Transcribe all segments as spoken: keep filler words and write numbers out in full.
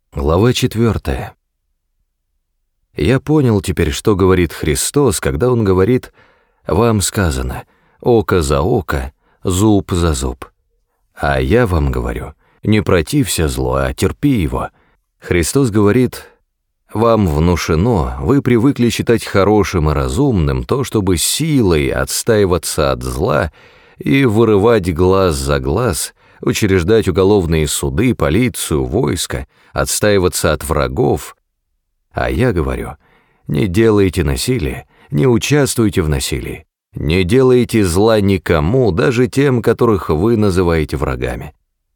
Глава четвертая. Я понял теперь, что говорит Христос, когда Он говорит: «Вам сказано, око за око, зуб за зуб». А я вам говорю, не протився злу, а терпи его. Христос говорит: «Вам внушено, вы привыкли считать хорошим и разумным то, чтобы силой отстаиваться от зла и вырывать глаз за глаз, учреждать уголовные суды, полицию, войско, отстаиваться от врагов. А я говорю: не делайте насилия, не участвуйте в насилии, не делайте зла никому, даже тем, которых вы называете врагами».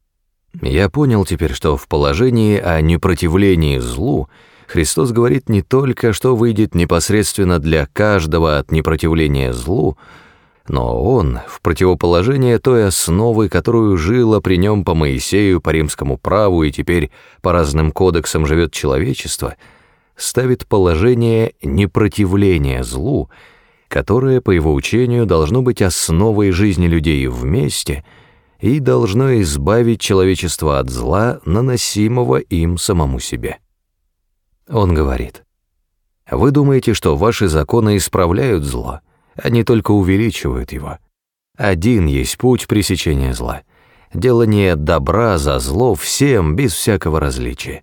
Я понял теперь, что в положении о непротивлении злу Христос говорит не только, что выйдет непосредственно для каждого от непротивления злу, но Он, в противоположение той основы, которую жило при нем по Моисею, по римскому праву и теперь по разным кодексам живет человечество, ставит положение непротивления злу, которое, по его учению, должно быть основой жизни людей вместе и должно избавить человечество от зла, наносимого им самому себе. Он говорит: «Вы думаете, что ваши законы исправляют зло? Они только увеличивают его. Один есть путь пресечения зла — делание добра за зло всем без всякого различия.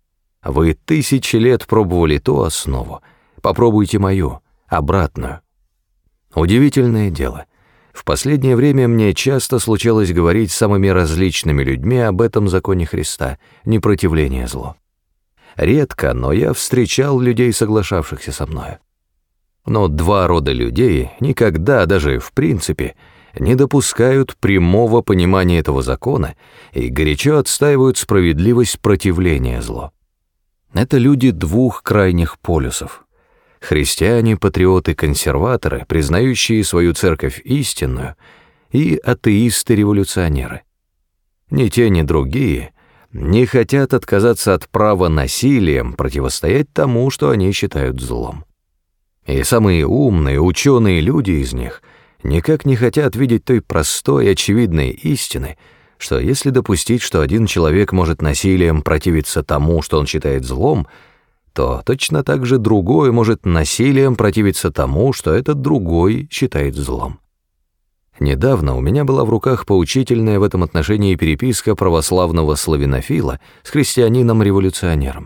Вы тысячи лет пробовали ту основу, попробуйте мою, обратную». Удивительное дело. В последнее время мне часто случалось говорить с самыми различными людьми об этом законе Христа — непротивление злу. Редко, но я встречал людей, соглашавшихся со мною. Но два рода людей никогда, даже в принципе, не допускают прямого понимания этого закона и горячо отстаивают справедливость противления злу. Это люди двух крайних полюсов. Христиане, патриоты, консерваторы, признающие свою церковь истинную, и атеисты-революционеры. Ни те, ни другие не хотят отказаться от права насилием противостоять тому, что они считают злом. И самые умные, ученые люди из них никак не хотят видеть той простой, очевидной истины, что если допустить, что один человек может насилием противиться тому, что он считает злом, то точно так же другой может насилием противиться тому, что этот другой считает злом. Недавно у меня была в руках поучительная в этом отношении переписка православного славянофила с христианином-революционером.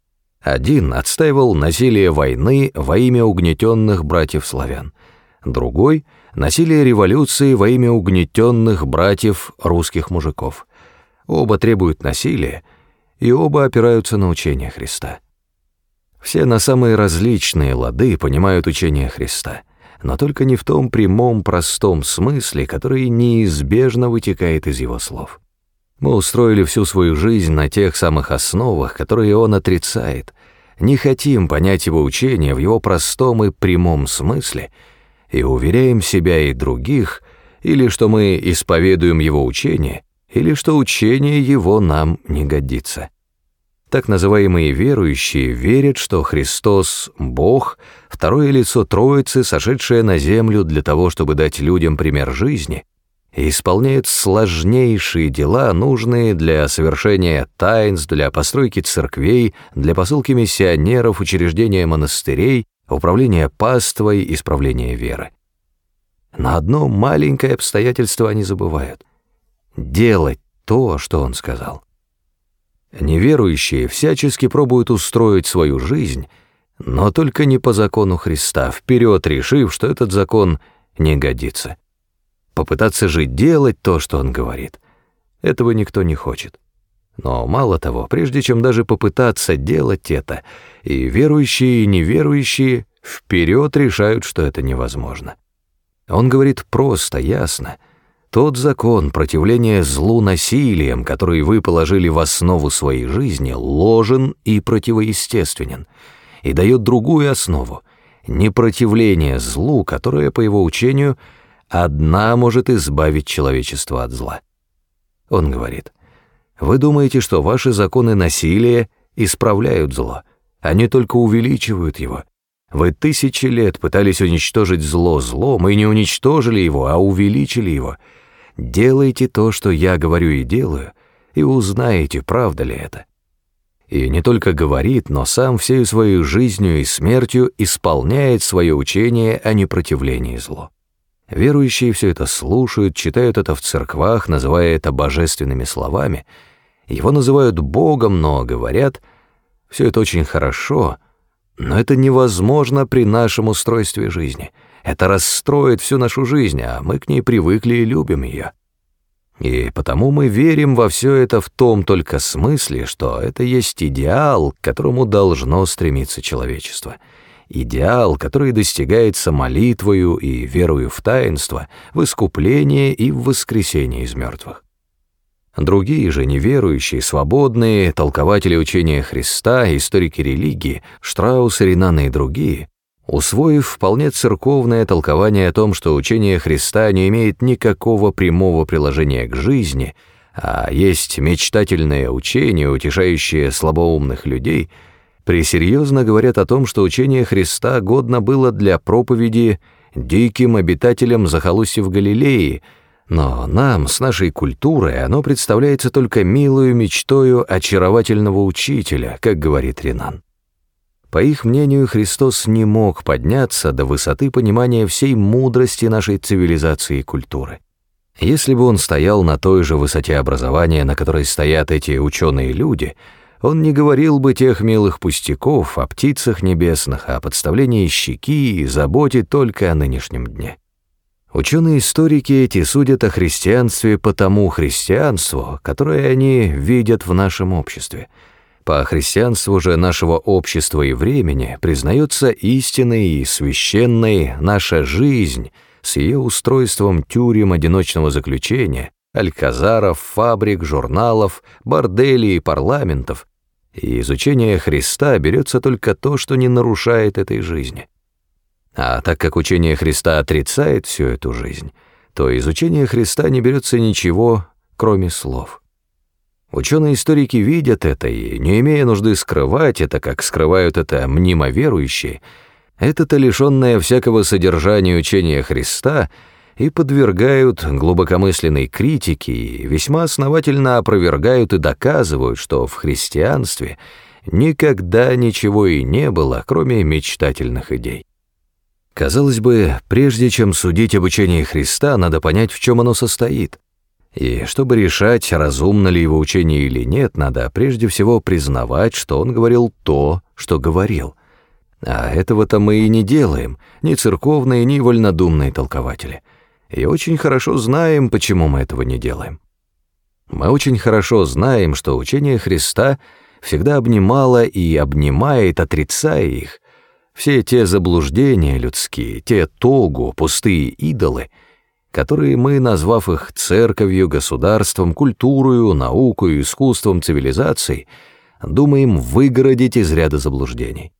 Один отстаивал насилие войны во имя угнетенных братьев-славян, другой — насилие революции во имя угнетенных братьев русских мужиков. Оба требуют насилия, и оба опираются на учение Христа. Все на самые различные лады понимают учение Христа, но только не в том прямом, простом смысле, который неизбежно вытекает из его слов. Мы устроили всю свою жизнь на тех самых основах, которые он отрицает, не хотим понять его учение в его простом и прямом смысле и уверяем себя и других, или что мы исповедуем его учение, или что учение его нам не годится. Так называемые верующие верят, что Христос — Бог, второе лицо Троицы, сошедшее на землю для того, чтобы дать людям пример жизни, и исполняет сложнейшие дела, нужные для совершения таинств, для постройки церквей, для посылки миссионеров, учреждения монастырей, управления паствой, исправления веры. На одно маленькое обстоятельство они забывают — делать то, что он сказал. Неверующие всячески пробуют устроить свою жизнь, но только не по закону Христа, вперед решив, что этот закон не годится. Попытаться же делать то, что он говорит, этого никто не хочет. Но мало того, прежде чем даже попытаться делать это, и верующие, и неверующие вперед решают, что это невозможно. Он говорит просто, ясно: тот закон противления злу насилием, который вы положили в основу своей жизни, ложен и противоестественен, и дает другую основу — непротивление злу, которое, по его учению, одна может избавить человечество от зла. Он говорит: вы думаете, что ваши законы насилия исправляют зло, они только увеличивают его. Вы тысячи лет пытались уничтожить зло злом и не уничтожили его, а увеличили его. Делайте то, что я говорю и делаю, и узнаете, правда ли это. и не только говорит, но сам всей своей жизнью и смертью исполняет свое учение о непротивлении злу. Верующие все это слушают, читают это в церквах, называя это божественными словами, его называют Богом, но говорят, все это очень хорошо, но это невозможно при нашем устройстве жизни. Это расстроит всю нашу жизнь, а мы к ней привыкли и любим ее. И потому мы верим во все это в том только смысле, что это есть идеал, к которому должно стремиться человечество. Идеал, который достигается молитвою и верою в таинство, в искупление и в воскресение из мертвых. Другие же неверующие, свободные, толкователи учения Христа, историки религии, Штраус, Ренан и другие, усвоив вполне церковное толкование о том, что учение Христа не имеет никакого прямого приложения к жизни, а есть мечтательное учение, утешающее слабоумных людей, пресерьезно говорят о том, что учение Христа годно было для проповеди диким обитателям захолустьев Галилеи, но нам, с нашей культурой, оно представляется только милою мечтою очаровательного учителя, как говорит Ренан. По их мнению, Христос не мог подняться до высоты понимания всей мудрости нашей цивилизации и культуры. Если бы он стоял на той же высоте образования, на которой стоят эти ученые люди, он не говорил бы тех милых пустяков о птицах небесных, о подставлении щеки и заботе только о нынешнем дне. Ученые-историки эти судят о христианстве по тому христианству, которое они видят в нашем обществе. По христианству же нашего общества и времени признается истинной и священной наша жизнь с ее устройством тюрем одиночного заключения, альказаров, фабрик, журналов, борделей и парламентов, и изучение Христа берется только то, что не нарушает этой жизни. А так как учение Христа отрицает всю эту жизнь, то изучение Христа не берется ничего, кроме слов. Ученые-историки видят это и, не имея нужды скрывать это, как скрывают это мнимо верующие, это-то лишенное всякого содержания учения Христа и подвергают глубокомысленной критике и весьма основательно опровергают и доказывают, что в христианстве никогда ничего и не было, кроме мечтательных идей. Казалось бы, прежде чем судить об учении Христа, надо понять, в чем оно состоит. И чтобы решать, разумно ли его учение или нет, надо прежде всего признавать, что он говорил то, что говорил. А этого-то мы и не делаем, ни церковные, ни вольнодумные толкователи. И очень хорошо знаем, почему мы этого не делаем. Мы очень хорошо знаем, что учение Христа всегда обнимало и обнимает, отрицая их, все те заблуждения людские, те тогу, пустые идолы, которые мы, назвав их церковью, государством, культурою, наукой, искусством, цивилизацией, думаем выгородить из ряда заблуждений.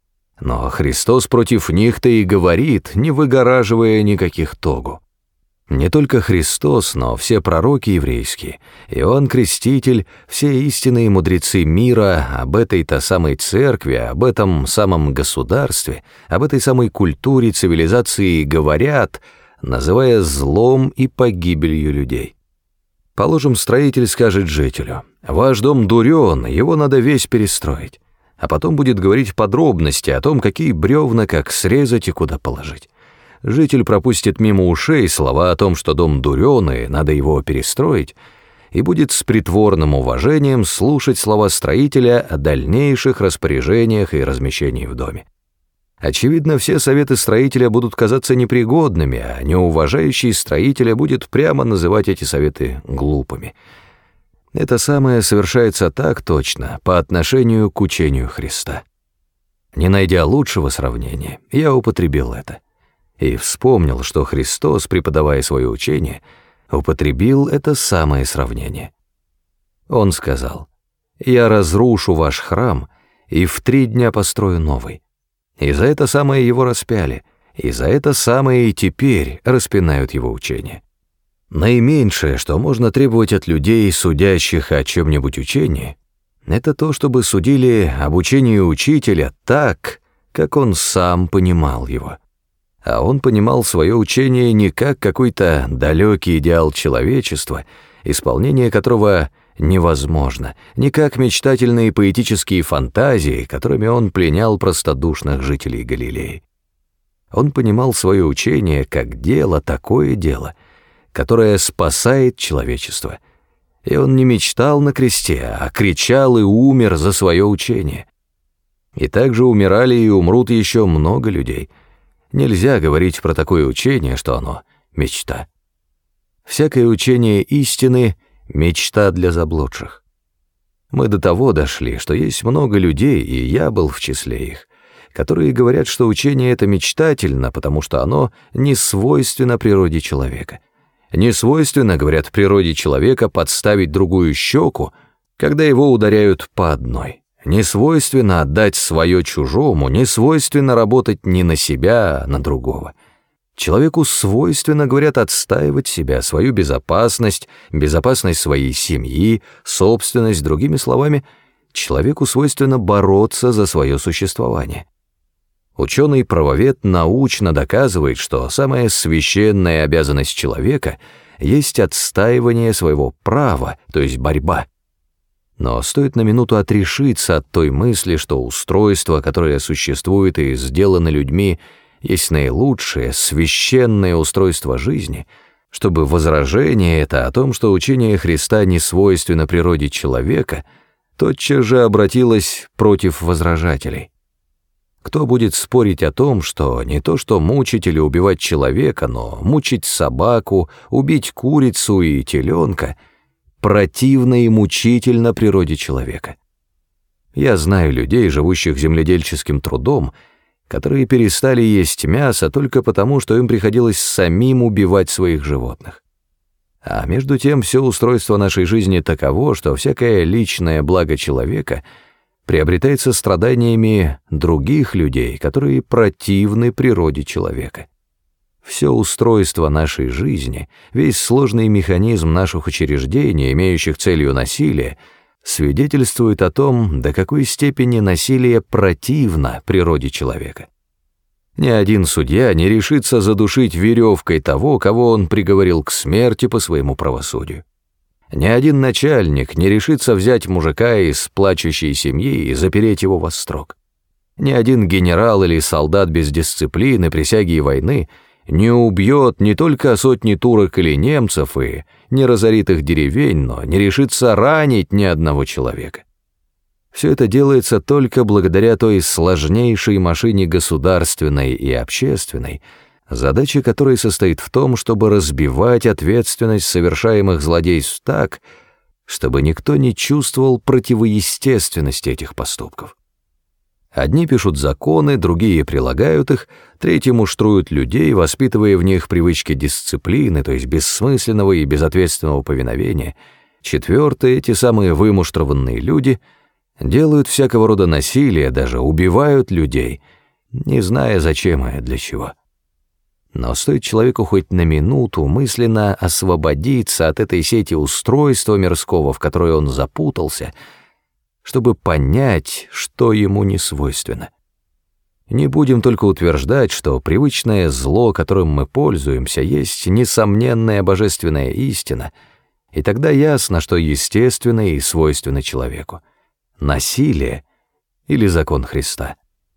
Но Христос против них-то и говорит, не выгораживая никаких тогу. Не только Христос, но все пророки еврейские, Иоанн Креститель, все истинные мудрецы мира об этой-то самой церкви, об этом самом государстве, об этой самой культуре, цивилизации говорят, называя злом и погибелью людей. Положим, строитель скажет жителю: «Ваш дом дурен, его надо весь перестроить», а потом будет говорить подробности о том, какие бревна как срезать и куда положить. Житель пропустит мимо ушей слова о том, что дом дурен и надо его перестроить, и будет с притворным уважением слушать слова строителя о дальнейших распоряжениях и размещении в доме. Очевидно, все советы строителя будут казаться непригодными, а неуважающий строителя будет прямо называть эти советы глупыми. Это самое совершается так точно по отношению к учению Христа. Не найдя лучшего сравнения, я употребил это. И вспомнил, что Христос, преподавая свое учение, употребил это самое сравнение. Он сказал: «Я разрушу ваш храм и в три дня построю новый». И за это самое его распяли, и за это самое и теперь распинают его учение. Наименьшее, что можно требовать от людей, судящих о чем-нибудь учении, это то, чтобы судили об учении учителя так, как он сам понимал его. А он понимал свое учение не как какой-то далекий идеал человечества, исполнение которого невозможно, не как мечтательные поэтические фантазии, которыми он пленял простодушных жителей Галилеи. Он понимал свое учение как дело, такое дело, которое спасает человечество. И он не мечтал на кресте, а кричал и умер за свое учение. И также умирали и умрут еще много людей. Нельзя говорить про такое учение, что оно мечта. Всякое учение истины — мечта для заблудших. Мы до того дошли, что есть много людей, и я был в числе их, которые говорят, что учение это мечтательно, потому что оно не свойственно природе человека. Не свойственно, говорят, природе человека подставить другую щеку, когда его ударяют по одной. Не свойственно отдать свое чужому, не свойственно работать не на себя, а на другого. Человеку свойственно, говорят, отстаивать себя, свою безопасность, безопасность своей семьи, собственность, другими словами, человеку свойственно бороться за свое существование. Ученый-правовед научно доказывает, что самая священная обязанность человека есть отстаивание своего права, то есть борьба. Но стоит на минуту отрешиться от той мысли, что устройство, которое существует и сделано людьми, есть наилучшее, священное устройство жизни, чтобы возражение это о том, что учение Христа не свойственно природе человека, тотчас же обратилось против возражателей. Кто будет спорить о том, что не то что мучить или убивать человека, но мучить собаку, убить курицу и теленка противно и мучительно природе человека? Я знаю людей, живущих земледельческим трудом, которые перестали есть мясо только потому, что им приходилось самим убивать своих животных. А между тем все устройство нашей жизни таково, что всякое личное благо человека приобретается страданиями других людей, которые противны природе человека. Все устройство нашей жизни, весь сложный механизм наших учреждений, имеющих целью насилие, свидетельствует о том, до какой степени насилие противно природе человека. Ни один судья не решится задушить веревкой того, кого он приговорил к смерти по своему правосудию. Ни один начальник не решится взять мужика из плачущей семьи и запереть его во строк. Ни один генерал или солдат без дисциплины, присяги и войны не убьет не только сотни турок или немцев и не разорит их деревень, но не решится ранить ни одного человека. Все это делается только благодаря той сложнейшей машине государственной и общественной, задача которой состоит в том, чтобы разбивать ответственность совершаемых злодейств так, чтобы никто не чувствовал противоестественности этих поступков. Одни пишут законы, другие прилагают их, третьи муштруют людей, воспитывая в них привычки дисциплины, то есть бессмысленного и безответственного повиновения. Четвертые, эти самые вымуштрованные люди, делают всякого рода насилие, даже убивают людей, не зная, зачем и для чего. Но стоит человеку хоть на минуту мысленно освободиться от этой сети устройства мирского, в которое он запутался, чтобы понять, что ему не свойственно. Не будем только утверждать, что привычное зло, которым мы пользуемся, есть несомненная божественная истина, и тогда ясно, что естественно и свойственно человеку. Насилие или закон Христа.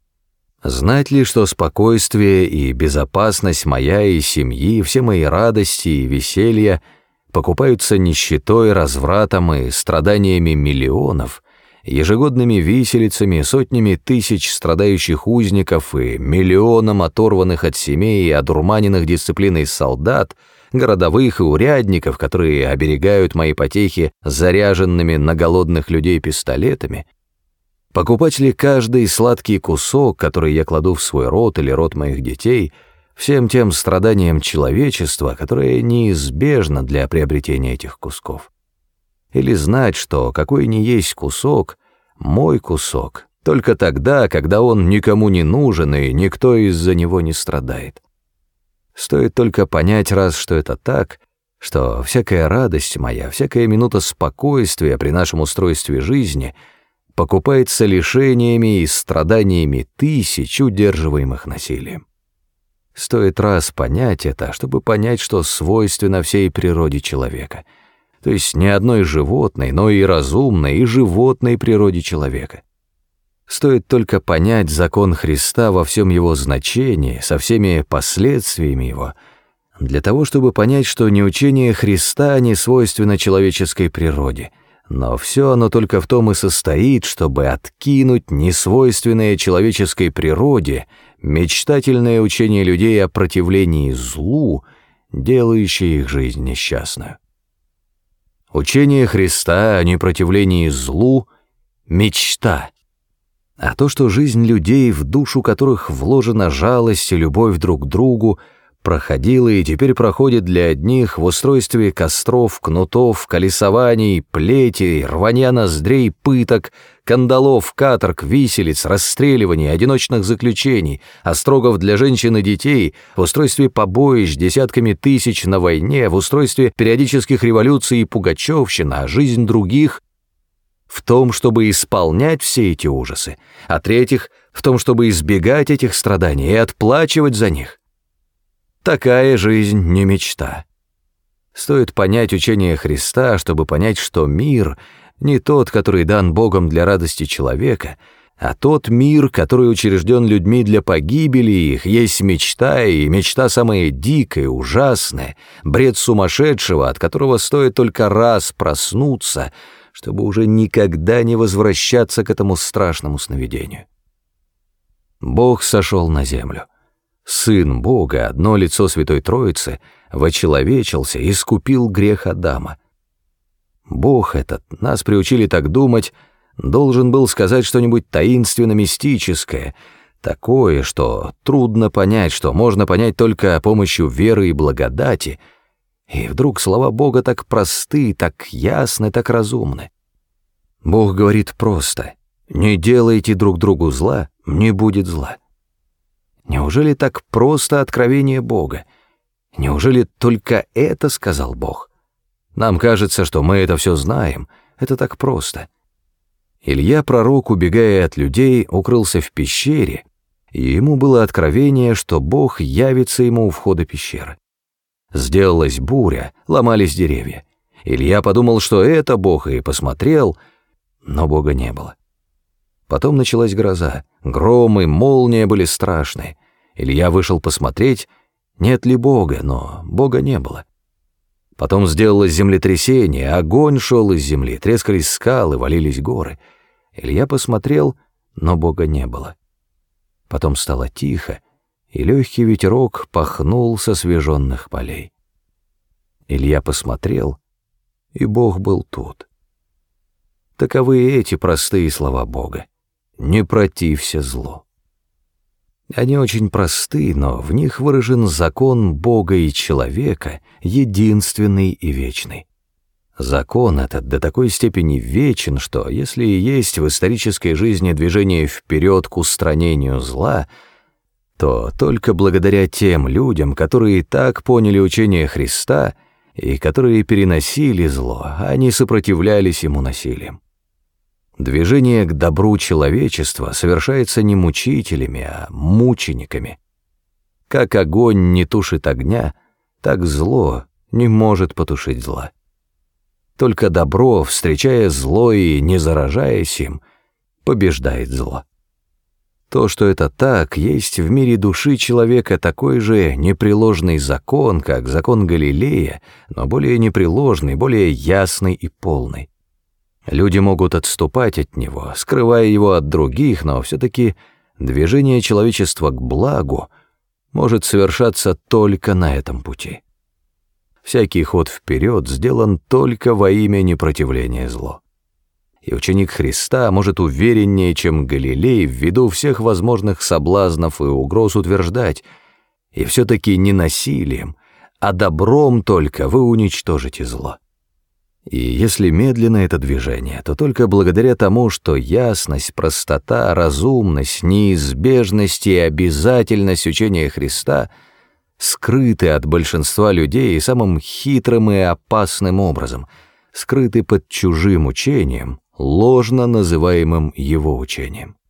Знать ли, что спокойствие и безопасность моя и семьи, все мои радости и веселья покупаются нищетой, развратом и страданиями миллионов, ежегодными виселицами, сотнями тысяч страдающих узников и миллионом оторванных от семей и одурманенных дисциплиной солдат, городовых и урядников, которые оберегают мои потехи заряженными на голодных людей пистолетами? Покупать ли каждый сладкий кусок, который я кладу в свой рот или рот моих детей, всем тем страданиям человечества, которое неизбежно для приобретения этих кусков? Или знать, что какой ни есть кусок, мой кусок, только тогда, когда он никому не нужен и никто из-за него не страдает? Стоит только понять раз, что это так, что всякая радость моя, всякая минута спокойствия при нашем устройстве жизни покупается лишениями и страданиями тысяч, удерживаемых насилием. Стоит раз понять это, чтобы понять, что свойственно всей природе человека, то есть не одной животной, но и разумной, и животной природе человека. Стоит только понять закон Христа во всем его значении, со всеми последствиями его, для того, чтобы понять, что не учение Христа не свойственно человеческой природе, но все оно только в том и состоит, чтобы откинуть несвойственное человеческой природе мечтательное учение людей о противлении злу, делающее их жизнь несчастную. Учение Христа о непротивлении злу — мечта. А то, что жизнь людей, в душу которых вложена жалость и любовь друг к другу, проходила и теперь проходит для одних в устройстве костров, кнутов, колесований, плетей, рванья ноздрей, пыток, кандалов, каторг, виселиц, расстреливаний, одиночных заключений, острогов для женщин и детей, в устройстве побоищ десятками тысяч на войне, в устройстве периодических революций и пугачевщин, а жизнь других в том, чтобы исполнять все эти ужасы, а третьих в том, чтобы избегать этих страданий и отплачивать за них. Такая жизнь не мечта. Стоит понять учение Христа, чтобы понять, что мир не тот, который дан Богом для радости человека, а тот мир, который учрежден людьми для погибели их, есть мечта, и мечта самая дикая, ужасная, бред сумасшедшего, от которого стоит только раз проснуться, чтобы уже никогда не возвращаться к этому страшному сновидению. Бог сошел на землю. Сын Бога, одно лицо Святой Троицы, вочеловечился и искупил грех Адама. Бог этот, нас приучили так думать, должен был сказать что-нибудь таинственно-мистическое, такое, что трудно понять, что можно понять только помощью веры и благодати, и вдруг слова Бога так просты, так ясны, так разумны. Бог говорит просто: «Не делайте друг другу зла, не будет зла». Неужели так просто откровение Бога? Неужели только это сказал Бог? Нам кажется, что мы это все знаем, это так просто. Илья пророк, убегая от людей, укрылся в пещере, и ему было откровение, что Бог явится ему у входа пещеры. Сделалась буря, ломались деревья. Илья подумал, что это Бог, и посмотрел, но Бога не было. Потом началась гроза, громы, молния были страшные. Илья вышел посмотреть, нет ли Бога, но Бога не было. Потом сделалось землетрясение, огонь шел из земли, трескались скалы, валились горы. Илья посмотрел, но Бога не было. Потом стало тихо, и легкий ветерок пахнул со освеженных полей. Илья посмотрел, и Бог был тут. Таковы эти простые слова Бога: «Не протився злу». Они очень просты, но в них выражен закон Бога и человека, единственный и вечный. Закон этот до такой степени вечен, что если и есть в исторической жизни движение вперед к устранению зла, то только благодаря тем людям, которые так поняли учение Христа и которые переносили зло, а не сопротивлялись ему насилием. Движение к добру человечества совершается не мучителями, а мучениками. Как огонь не тушит огня, так зло не может потушить зла. Только добро, встречая зло и не заражаясь им, побеждает зло. То, что это так, есть в мире души человека такой же непреложный закон, как закон Галилея, но более непреложный, более ясный и полный. Люди могут отступать от него, скрывая его от других, но все-таки движение человечества к благу может совершаться только на этом пути. Всякий ход вперед сделан только во имя непротивления злу. И ученик Христа может увереннее, чем Галилей, ввиду всех возможных соблазнов и угроз утверждать: и все-таки не насилием, а добром только вы уничтожите зло. И если медленно это движение, то только благодаря тому, что ясность, простота, разумность, неизбежность и обязательность учения Христа скрыты от большинства людей самым хитрым и опасным образом, скрыты под чужим учением, ложно называемым его учением.